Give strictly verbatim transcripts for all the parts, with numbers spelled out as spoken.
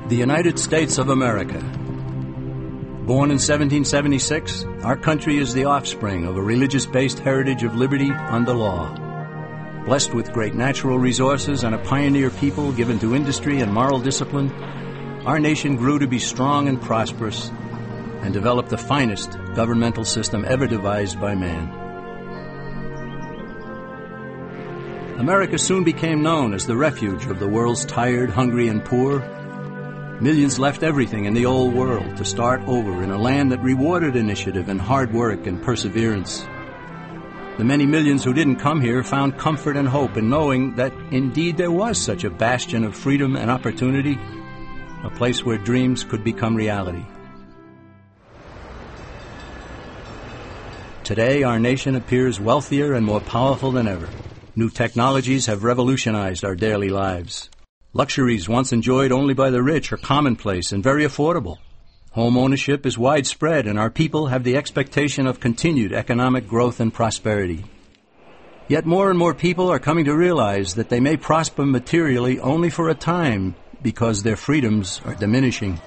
The United States of America. Born in seventeen seventy-six, our country is the offspring of a religious-based heritage of liberty under law. Blessed with great natural resources and a pioneer people given to industry and moral discipline, our nation grew to be strong and prosperous and developed the finest governmental system ever devised by man. America soon became known as the refuge of the world's tired, hungry, and poor. Millions left everything in the old world to start over in a land that rewarded initiative and hard work and perseverance. The many millions who didn't come here found comfort and hope in knowing that indeed there was such a bastion of freedom and opportunity, a place where dreams could become reality. Today, our nation appears wealthier and more powerful than ever. New technologies have revolutionized our daily lives. Luxuries once enjoyed only by the rich are commonplace and very affordable. Home ownership is widespread, and our people have the expectation of continued economic growth and prosperity. Yet more and more people are coming to realize that they may prosper materially only for a time because their freedoms are diminishing.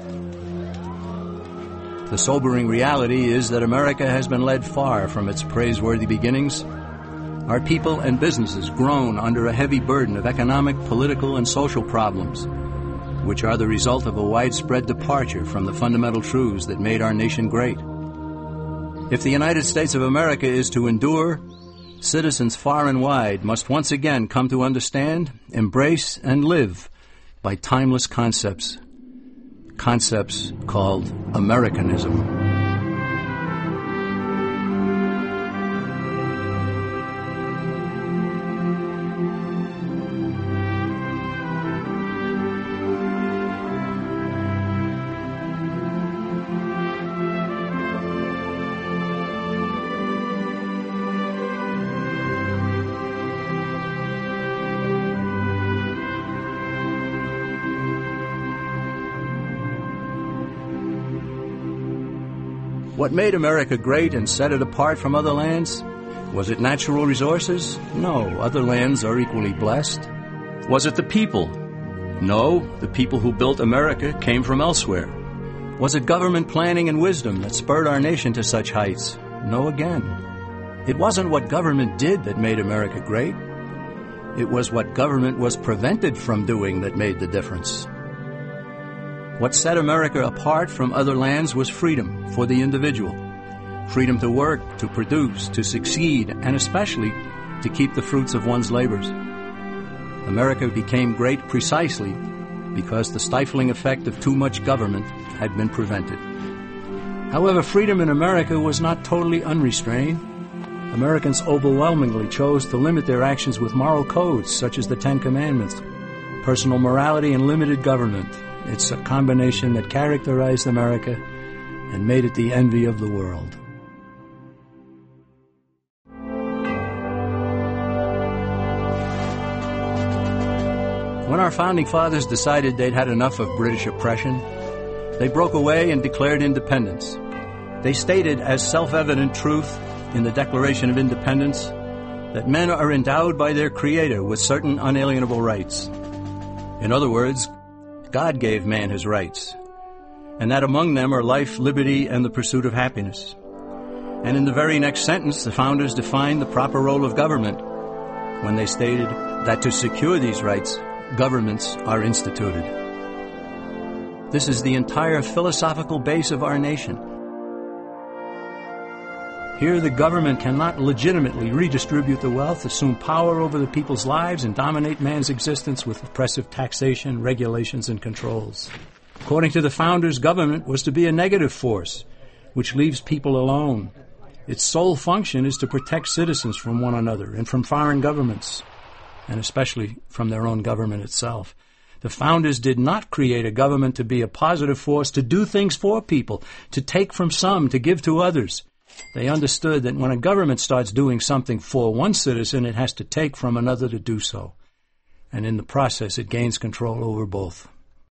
The sobering reality is that America has been led far from its praiseworthy beginnings. Our people and businesses groan under a heavy burden of economic, political, and social problems, which are the result of a widespread departure from the fundamental truths that made our nation great. If the United States of America is to endure, citizens far and wide must once again come to understand, embrace, and live by timeless concepts, concepts called Americanism. What made America great and set it apart from other lands? Was it natural resources? No, other lands are equally blessed. Was it the people? No, the people who built America came from elsewhere. Was it government planning and wisdom that spurred our nation to such heights? No again. It wasn't what government did that made America great. It was what government was prevented from doing that made the difference. What set America apart from other lands was freedom for the individual. Freedom to work, to produce, to succeed, and especially to keep the fruits of one's labors. America became great precisely because the stifling effect of too much government had been prevented. However, freedom in America was not totally unrestrained. Americans overwhelmingly chose to limit their actions with moral codes such as the Ten Commandments, personal morality, and limited government. It's a combination that characterized America and made it the envy of the world. When our founding fathers decided they'd had enough of British oppression, they broke away and declared independence. They stated as self-evident truth in the Declaration of Independence that men are endowed by their Creator with certain unalienable rights. In other words, God gave man his rights, and that among them are life, liberty, and the pursuit of happiness. And in the very next sentence, the founders defined the proper role of government when they stated that to secure these rights, governments are instituted. This is the entire philosophical base of our nation. Here, the government cannot legitimately redistribute the wealth, assume power over the people's lives, and dominate man's existence with oppressive taxation, regulations, and controls. According to the founders, government was to be a negative force, which leaves people alone. Its sole function is to protect citizens from one another and from foreign governments, and especially from their own government itself. The founders did not create a government to be a positive force, to do things for people, to take from some, to give to others. They understood that when a government starts doing something for one citizen, it has to take from another to do so. And in the process, it gains control over both.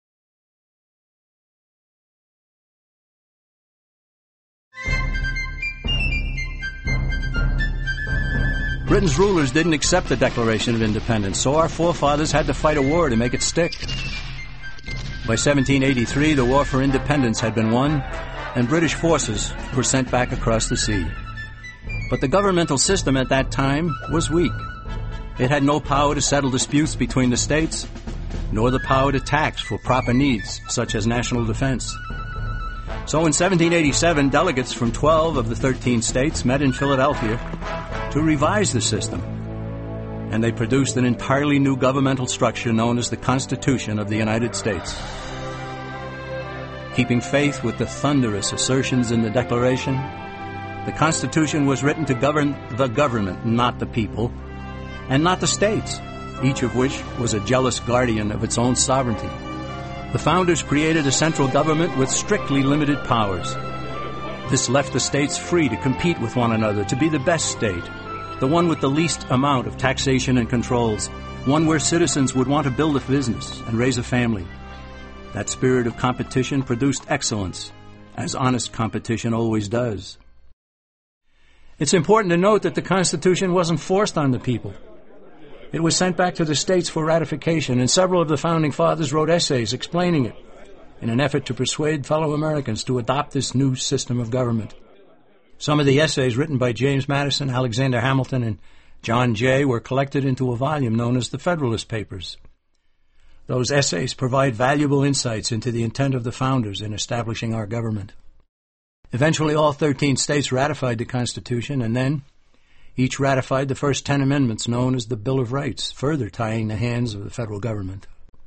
Britain's rulers didn't accept the Declaration of Independence, so our forefathers had to fight a war to make it stick. By seventeen eighty-three, the war for independence had been won, and British forces were sent back across the sea. But the governmental system at that time was weak. It had no power to settle disputes between the states, nor the power to tax for proper needs, such as national defense. So in seventeen eighty-seven, delegates from twelve of the thirteen states met in Philadelphia to revise the system, and they produced an entirely new governmental structure known as the Constitution of the United States. Keeping faith with the thunderous assertions in the Declaration, the Constitution was written to govern the government, not the people, and not the states, each of which was a jealous guardian of its own sovereignty. The founders created a central government with strictly limited powers. This left the states free to compete with one another to be the best state, the one with the least amount of taxation and controls, one where citizens would want to build a business and raise a family. That spirit of competition produced excellence, as honest competition always does. It's important to note that the Constitution wasn't forced on the people. It was sent back to the states for ratification, and several of the Founding Fathers wrote essays explaining it in an effort to persuade fellow Americans to adopt this new system of government. Some of the essays written by James Madison, Alexander Hamilton, and John Jay were collected into a volume known as the Federalist Papers. Those essays provide valuable insights into the intent of the founders in establishing our government. Eventually, all thirteen states ratified the Constitution, and then each ratified the first ten amendments known as the Bill of Rights, further tying the hands of the federal government.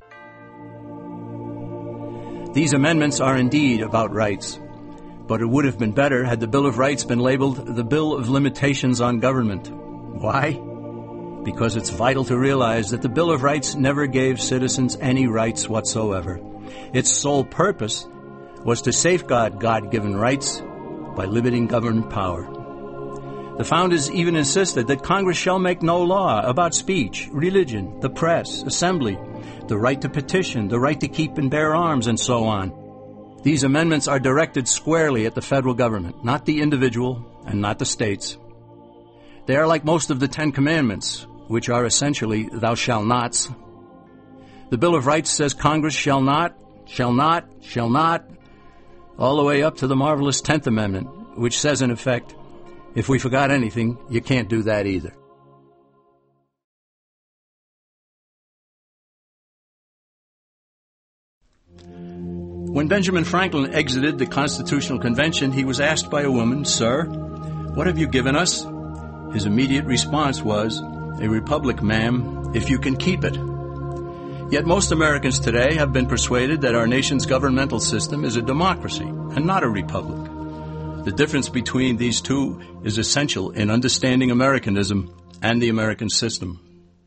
These amendments are indeed about rights, but it would have been better had the Bill of Rights been labeled the Bill of Limitations on Government. Why? Because it's vital to realize that the Bill of Rights never gave citizens any rights whatsoever. Its sole purpose was to safeguard God-given rights by limiting government power. The founders even insisted that Congress shall make no law about speech, religion, the press, assembly, the right to petition, the right to keep and bear arms, and so on. These amendments are directed squarely at the federal government, not the individual and not the states. They are like most of the Ten Commandments, which are essentially thou shalt nots. The Bill of Rights says Congress shall not, shall not, shall not, all the way up to the marvelous Tenth Amendment, which says in effect, if we forgot anything, you can't do that either. When Benjamin Franklin exited the Constitutional Convention, he was asked by a woman, "Sir, what have you given us?" His immediate response was, "A republic, ma'am, if you can keep it." Yet most Americans today have been persuaded that our nation's governmental system is a democracy and not a republic. The difference between these two is essential in understanding Americanism and the American system.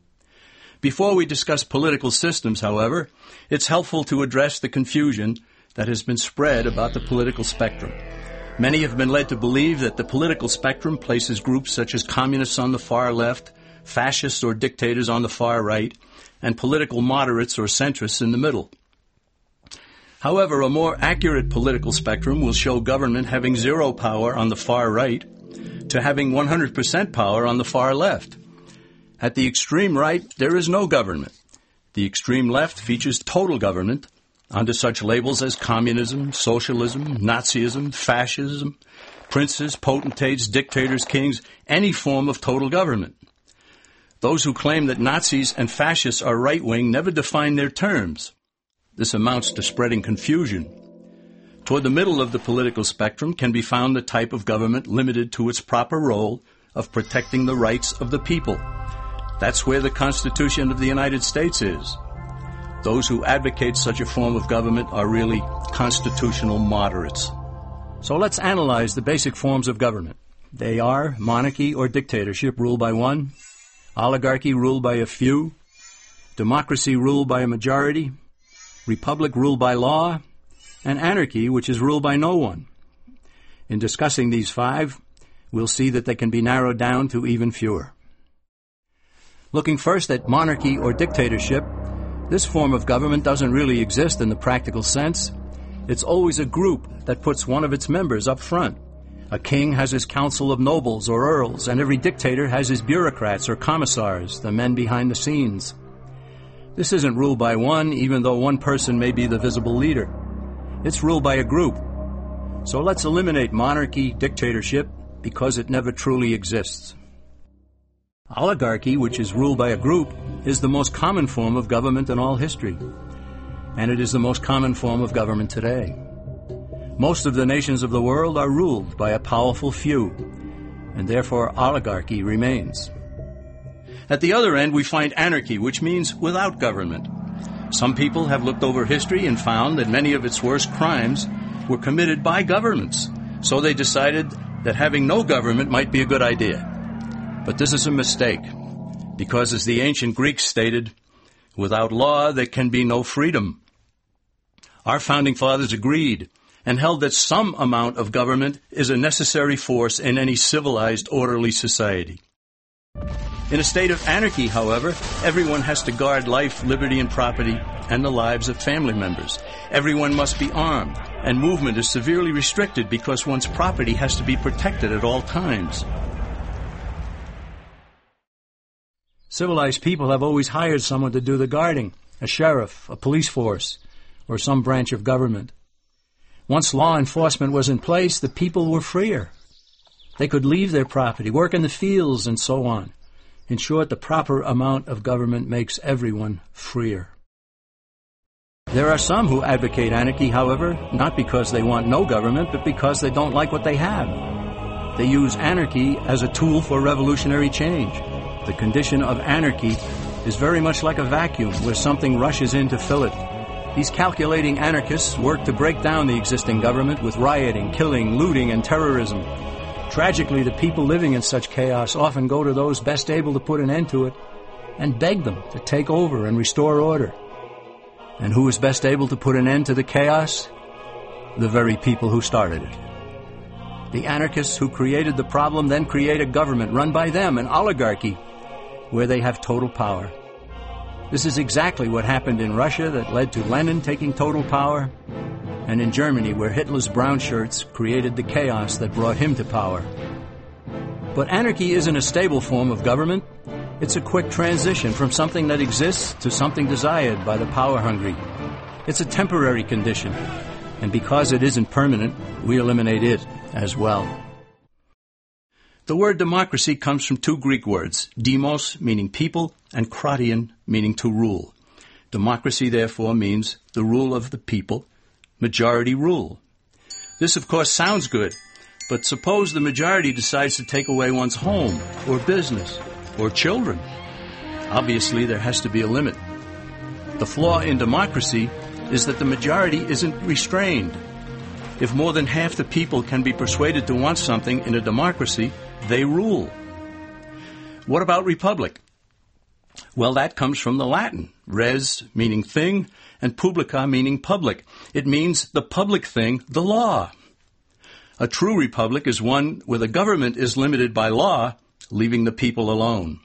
Before we discuss political systems, however, it's helpful to address the confusion that has been spread about the political spectrum. Many have been led to believe that the political spectrum places groups such as communists on the far left, fascists or dictators on the far right, and political moderates or centrists in the middle. However, a more accurate political spectrum will show government having zero power on the far right to having one hundred percent power on the far left. At the extreme right, there is no government. The extreme left features total government under such labels as communism, socialism, Nazism, fascism, princes, potentates, dictators, kings, any form of total government. Those who claim that Nazis and fascists are right-wing never define their terms. This amounts to spreading confusion. Toward the middle of the political spectrum can be found the type of government limited to its proper role of protecting the rights of the people. That's where the Constitution of the United States is. Those who advocate such a form of government are really constitutional moderates. So let's analyze the basic forms of government. They are monarchy or dictatorship ruled by one, oligarchy ruled by a few, democracy ruled by a majority, republic ruled by law, and anarchy, which is ruled by no one. In discussing these five, we'll see that they can be narrowed down to even fewer. Looking first at monarchy or dictatorship, this form of government doesn't really exist in the practical sense. It's always a group that puts one of its members up front. A king has his council of nobles or earls, and every dictator has his bureaucrats or commissars, the men behind the scenes. This isn't ruled by one, even though one person may be the visible leader. It's ruled by a group. So let's eliminate monarchy, dictatorship, because it never truly exists. Oligarchy, which is ruled by a group, is the most common form of government in all history. And it is the most common form of government today. Most of the nations of the world are ruled by a powerful few, and therefore oligarchy remains. At the other end, we find anarchy, which means without government. Some people have looked over history and found that many of its worst crimes were committed by governments. So they decided that having no government might be a good idea. But this is a mistake, because as the ancient Greeks stated, without law there can be no freedom. Our founding fathers agreed and held that some amount of government is a necessary force in any civilized, orderly society. In a state of anarchy, however, everyone has to guard life, liberty, and property, and the lives of family members. Everyone must be armed, and movement is severely restricted because one's property has to be protected at all times. Civilized people have always hired someone to do the guarding, a sheriff, a police force, or some branch of government. Once law enforcement was in place, the people were freer. They could leave their property, work in the fields, and so on. In short, the proper amount of government makes everyone freer. There are some who advocate anarchy, however, not because they want no government, but because they don't like what they have. They use anarchy as a tool for revolutionary change. The condition of anarchy is very much like a vacuum where something rushes in to fill it. These calculating anarchists work to break down the existing government with rioting, killing, looting, and terrorism. Tragically, the people living in such chaos often go to those best able to put an end to it and beg them to take over and restore order. And who is best able to put an end to the chaos? The very people who started it. The anarchists who created the problem then create a government run by them, an oligarchy, where they have total power. This is exactly what happened in Russia that led to Lenin taking total power, and in Germany, where Hitler's brown shirts created the chaos that brought him to power. But anarchy isn't a stable form of government. It's a quick transition from something that exists to something desired by the power-hungry. It's a temporary condition, and because it isn't permanent, we eliminate it as well. The word democracy comes from two Greek words, demos, meaning people, and kratein, meaning to rule. Democracy, therefore, means the rule of the people, majority rule. This, of course, sounds good, but suppose the majority decides to take away one's home, or business, or children. Obviously, there has to be a limit. The flaw in democracy is that the majority isn't restrained. If more than half the people can be persuaded to want something in a democracy, they rule. What about republic? Well, that comes from the Latin, res meaning thing, and publica meaning public. It means the public thing, the law. A true republic is one where the government is limited by law, leaving the people alone.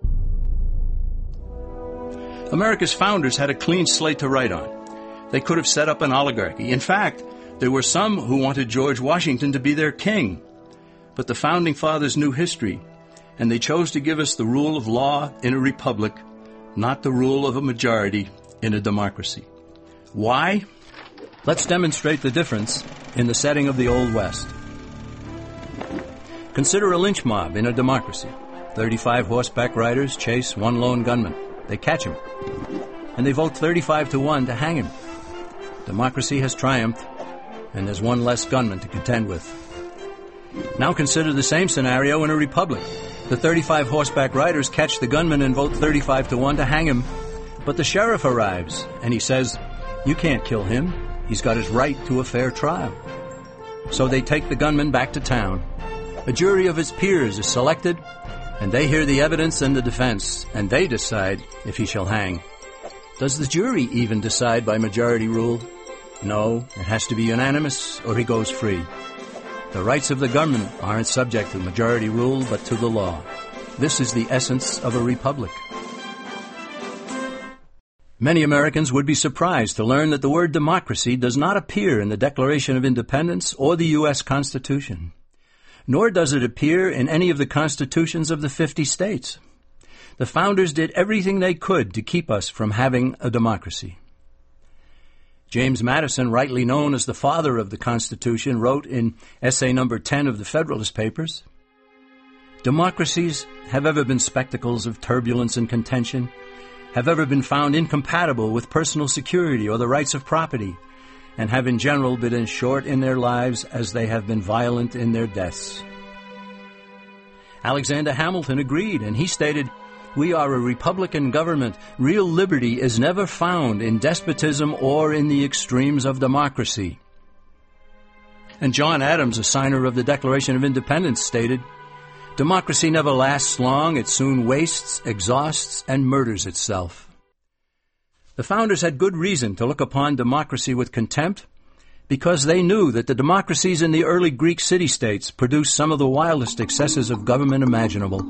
America's founders had a clean slate to write on. They could have set up an oligarchy. In fact, there were some who wanted George Washington to be their king. But the founding fathers knew history, and they chose to give us the rule of law in a republic, not the rule of a majority in a democracy. Why? Let's demonstrate the difference in the setting of the Old West. Consider a lynch mob in a democracy. thirty-five horseback riders chase one lone gunman. They catch him, and they vote thirty-five to one to hang him. Democracy has triumphed, and there's one less gunman to contend with. Now consider the same scenario in a republic. The thirty-five horseback riders catch the gunman and vote thirty-five to one to hang him. But the sheriff arrives, and he says, "You can't kill him. He's got his right to a fair trial." So they take the gunman back to town. A jury of his peers is selected, and they hear the evidence and the defense, and they decide if he shall hang. Does the jury even decide by majority rule? No, it has to be unanimous, or he goes free. The rights of the government aren't subject to majority rule, but to the law. This is the essence of a republic. Many Americans would be surprised to learn that the word democracy does not appear in the Declaration of Independence or the U S Constitution, nor does it appear in any of the constitutions of the fifty states. The founders did everything they could to keep us from having a democracy. James Madison, rightly known as the father of the Constitution, wrote in essay number ten of the Federalist Papers, "Democracies have ever been spectacles of turbulence and contention, have ever been found incompatible with personal security or the rights of property, and have in general been as short in their lives as they have been violent in their deaths." Alexander Hamilton agreed, and he stated, "We are a republican government. Real liberty is never found in despotism or in the extremes of democracy." And John Adams, a signer of the Declaration of Independence, stated, "Democracy never lasts long. It soon wastes, exhausts, and murders itself." The founders had good reason to look upon democracy with contempt, because they knew that the democracies in the early Greek city-states produced some of the wildest excesses of government imaginable.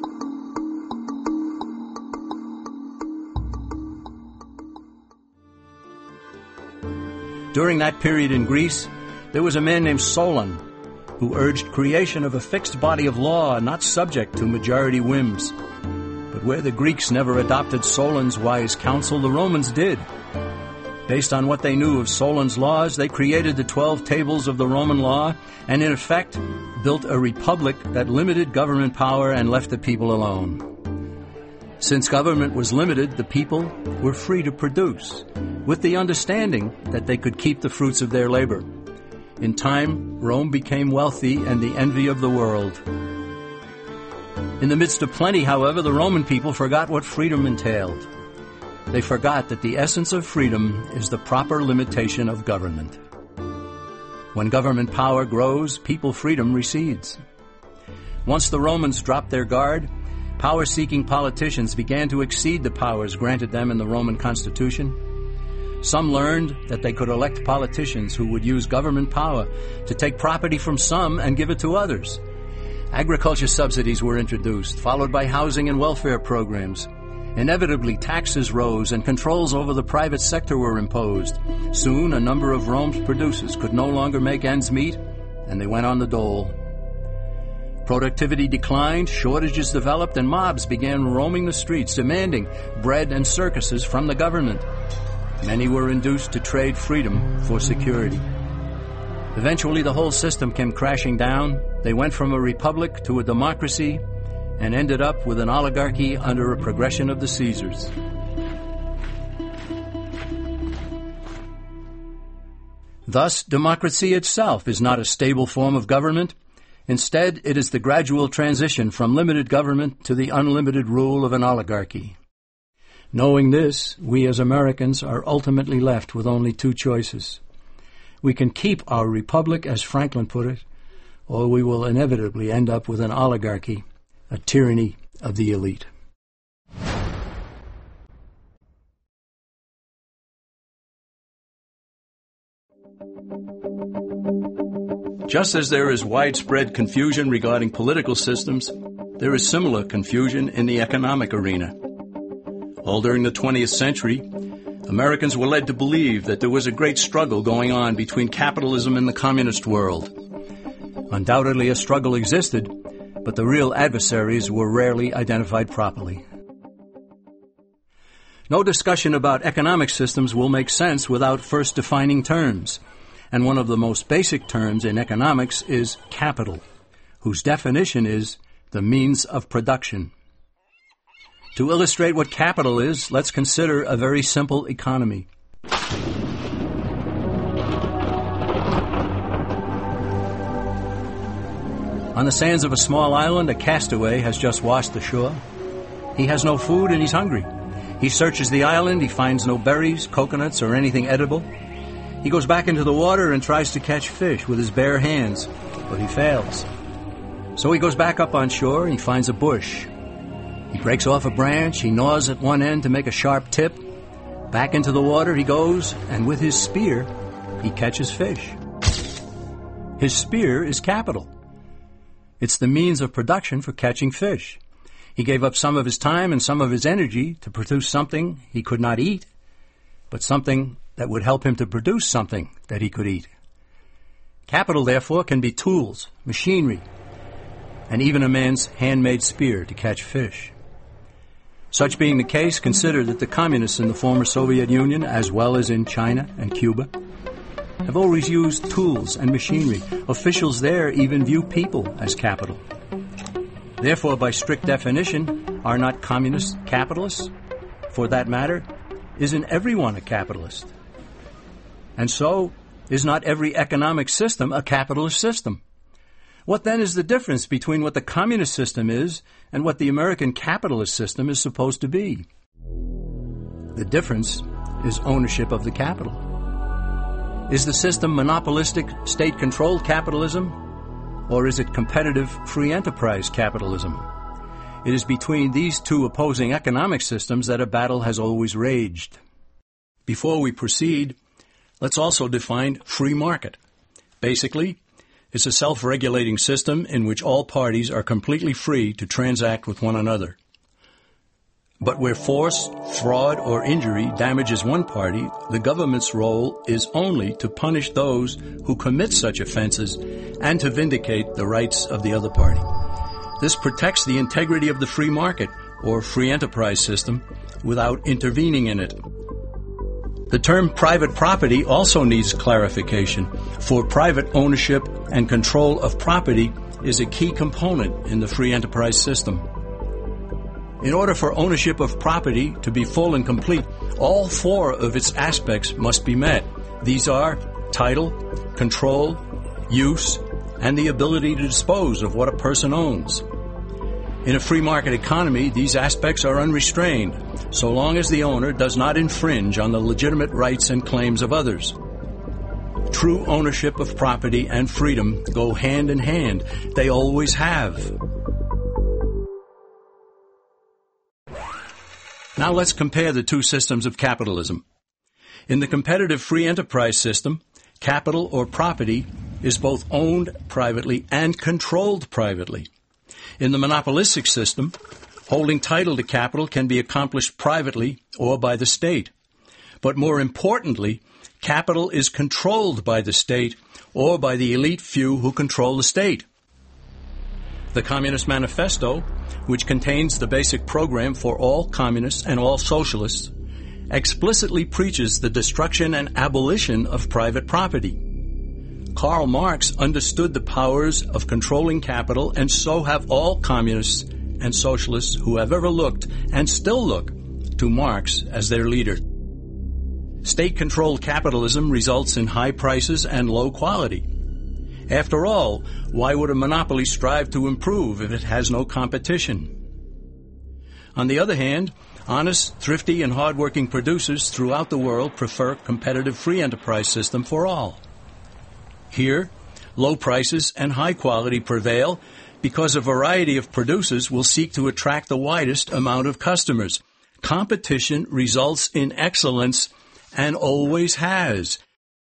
During that period in Greece, there was a man named Solon, who urged creation of a fixed body of law not subject to majority whims. But where the Greeks never adopted Solon's wise counsel, the Romans did. Based on what they knew of Solon's laws, they created the twelve tables of the Roman law and, in effect, built a republic that limited government power and left the people alone. Since government was limited, the people were free to produce, with the understanding that they could keep the fruits of their labor. In time, Rome became wealthy and the envy of the world. In the midst of plenty, however, the Roman people forgot what freedom entailed. They forgot that the essence of freedom is the proper limitation of government. When government power grows, people freedom recedes. Once the Romans dropped their guard, power-seeking politicians began to exceed the powers granted them in the Roman Constitution. Some learned that they could elect politicians who would use government power to take property from some and give it to others. Agriculture subsidies were introduced, followed by housing and welfare programs. Inevitably, taxes rose and controls over the private sector were imposed. Soon, a number of Rome's producers could no longer make ends meet, and they went on the dole. Productivity declined, shortages developed, and mobs began roaming the streets, demanding bread and circuses from the government. Many were induced to trade freedom for security. Eventually, the whole system came crashing down. They went from a republic to a democracy and ended up with an oligarchy under a progression of the Caesars. Thus, democracy itself is not a stable form of government. Instead, it is the gradual transition from limited government to the unlimited rule of an oligarchy. Knowing this, we as Americans are ultimately left with only two choices. We can keep our republic, as Franklin put it, or we will inevitably end up with an oligarchy, a tyranny of the elite. Just as there is widespread confusion regarding political systems, there is similar confusion in the economic arena. All during the twentieth century, Americans were led to believe that there was a great struggle going on between capitalism and the communist world. Undoubtedly, a struggle existed, but the real adversaries were rarely identified properly. No discussion about economic systems will make sense without first defining terms. And one of the most basic terms in economics is capital, whose definition is the means of production. To illustrate what capital is, let's consider a very simple economy. On the sands of a small island, a castaway has just washed ashore. He has no food and he's hungry. He searches the island, he finds no berries, coconuts, or anything edible. He goes back into the water and tries to catch fish with his bare hands, but he fails. So he goes back up on shore and he finds a bush. He breaks off a branch, he gnaws at one end to make a sharp tip. Back into the water he goes, and with his spear, he catches fish. His spear is capital. It's the means of production for catching fish. He gave up some of his time and some of his energy to produce something he could not eat, but something that would help him to produce something that he could eat. Capital, therefore, can be tools, machinery, and even a man's handmade spear to catch fish. Such being the case, consider that the communists in the former Soviet Union, as well as in China and Cuba, have always used tools and machinery. Officials there even view people as capital. Therefore, by strict definition, are not communists capitalists? For that matter, isn't everyone a capitalist? And so, is not every economic system a capitalist system? What then is the difference between what the communist system is and what the American capitalist system is supposed to be? The difference is ownership of the capital. Is the system monopolistic, state-controlled capitalism, or is it competitive, free enterprise capitalism? It is between these two opposing economic systems that a battle has always raged. Before we proceed, let's also define free market. Basically, it's a self-regulating system in which all parties are completely free to transact with one another. But where force, fraud, or injury damages one party, the government's role is only to punish those who commit such offenses and to vindicate the rights of the other party. This protects the integrity of the free market, or free enterprise system, without intervening in it. The term private property also needs clarification, for private ownership and control of property is a key component in the free enterprise system. In order for ownership of property to be full and complete, all four of its aspects must be met. These are title, control, use, and the ability to dispose of what a person owns. In a free market economy, these aspects are unrestrained, so long as the owner does not infringe on the legitimate rights and claims of others. True ownership of property and freedom go hand in hand. They always have. Now let's compare the two systems of capitalism. In the competitive free enterprise system, capital or property is both owned privately and controlled privately. In the monopolistic system, holding title to capital can be accomplished privately or by the state. But more importantly, capital is controlled by the state or by the elite few who control the state. The Communist Manifesto, which contains the basic program for all communists and all socialists, explicitly preaches the destruction and abolition of private property. Karl Marx understood the powers of controlling capital, and so have all communists and socialists who have ever looked and still look to Marx as their leader. State-controlled capitalism results in high prices and low quality. After all, why would a monopoly strive to improve if it has no competition? On the other hand, honest, thrifty, and hard-working producers throughout the world prefer competitive free enterprise system for all. Here, low prices and high quality prevail because a variety of producers will seek to attract the widest amount of customers. Competition results in excellence and always has.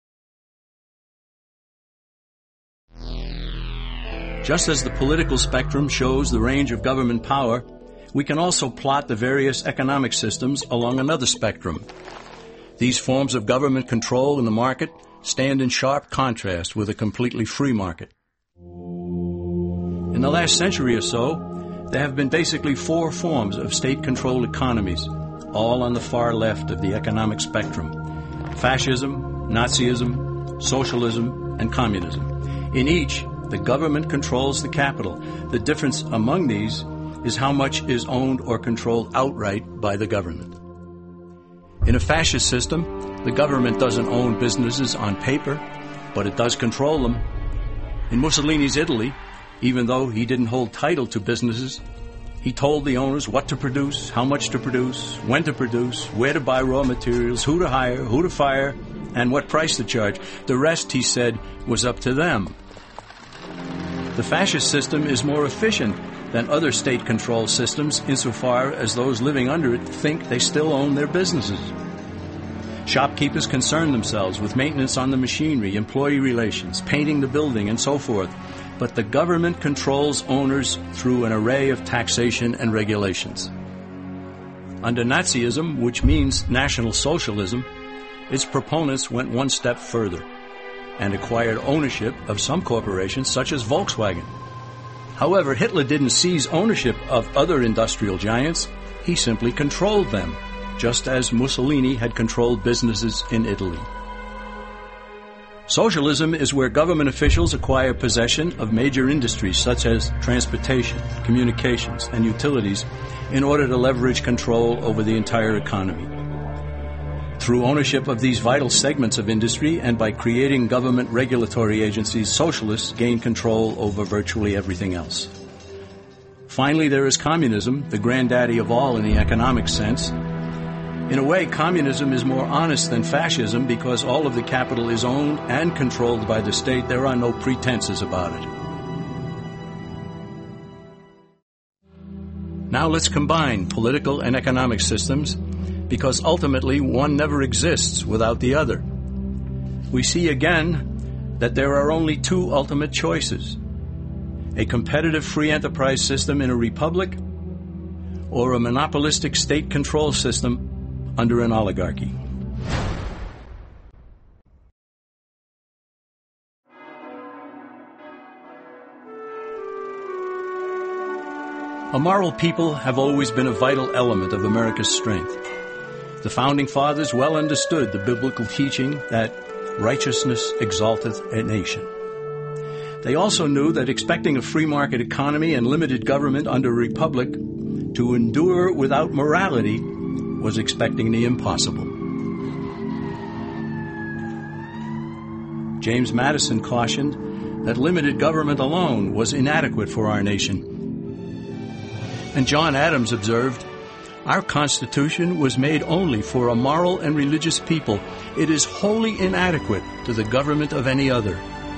Just as the political spectrum shows the range of government power, we can also plot the various economic systems along another spectrum. These forms of government control in the market stand in sharp contrast with a completely free market. In the last century or so, there have been basically four forms of state-controlled economies, all on the far left of the economic spectrum: fascism, Nazism, socialism, and communism. In each, the government controls the capital. The difference among these is how much is owned or controlled outright by the government. In a fascist system, the government doesn't own businesses on paper, but it does control them. In Mussolini's Italy, even though he didn't hold title to businesses, he told the owners what to produce, how much to produce, when to produce, where to buy raw materials, who to hire, who to fire, and what price to charge. The rest, he said, was up to them. The fascist system is more efficient than other state-controlled systems insofar as those living under it think they still own their businesses. Shopkeepers concern themselves with maintenance on the machinery, employee relations, painting the building, and so forth. But the government controls owners through an array of taxation and regulations. Under Nazism, which means National Socialism, its proponents went one step further and acquired ownership of some corporations such as Volkswagen. However, Hitler didn't seize ownership of other industrial giants. he simply controlled them, just as Mussolini had controlled businesses in Italy. Socialism is where government officials acquire possession of major industries such as transportation, communications, and utilities in order to leverage control over the entire economy. Through ownership of these vital segments of industry and by creating government regulatory agencies, socialists gain control over virtually everything else. Finally, there is communism, the granddaddy of all in the economic sense. In a way, communism is more honest than fascism because all of the capital is owned and controlled by the state. There are no pretenses about it. Now let's combine political and economic systems because ultimately one never exists without the other. We see again that there are only two ultimate choices: a competitive free enterprise system in a republic or a monopolistic state control system under an oligarchy. A moral people have always been a vital element of America's strength. The Founding Fathers well understood the biblical teaching that righteousness exalteth a nation. They also knew that expecting a free market economy and limited government under a republic to endure without morality was expecting the impossible. James Madison cautioned that limited government alone was inadequate for our nation. And John Adams observed, "Our Constitution was made only for a moral and religious people. It is wholly inadequate to the government of any other."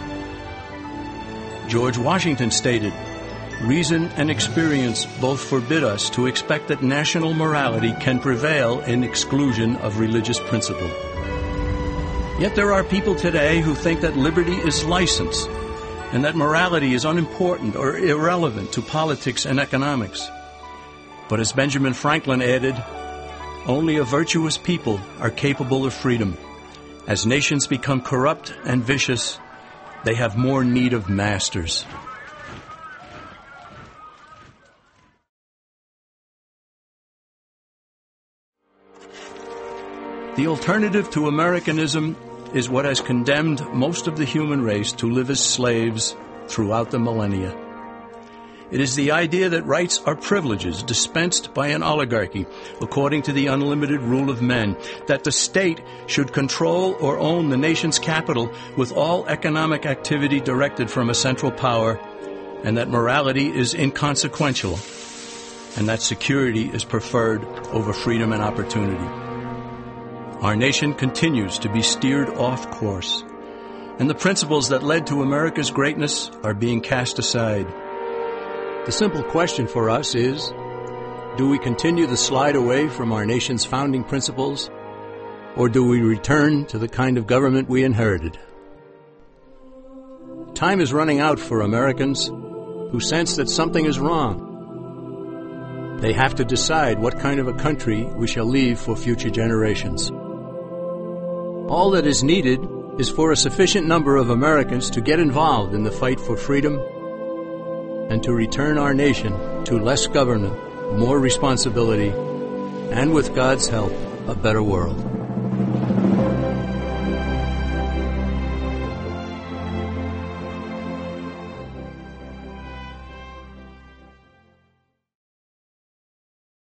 George Washington stated, "Reason and experience both forbid us to expect that national morality can prevail in exclusion of religious principle." Yet there are people today who think that liberty is license and that morality is unimportant or irrelevant to politics and economics. But as Benjamin Franklin added, only a virtuous people are capable of freedom. As nations become corrupt and vicious, they have more need of masters. The alternative to Americanism is what has condemned most of the human race to live as slaves throughout the millennia. It is the idea that rights are privileges dispensed by an oligarchy according to the unlimited rule of men, that the state should control or own the nation's capital with all economic activity directed from a central power, and that morality is inconsequential, and that security is preferred over freedom and opportunity. Our nation continues to be steered off course, and the principles that led to America's greatness are being cast aside. The simple question for us is, do we continue the slide away from our nation's founding principles, or do we return to the kind of government we inherited? Time is running out for Americans who sense that something is wrong. They have to decide what kind of a country we shall leave for future generations. All that is needed is for a sufficient number of Americans to get involved in the fight for freedom and to return our nation to less government, more responsibility, and with God's help, a better world.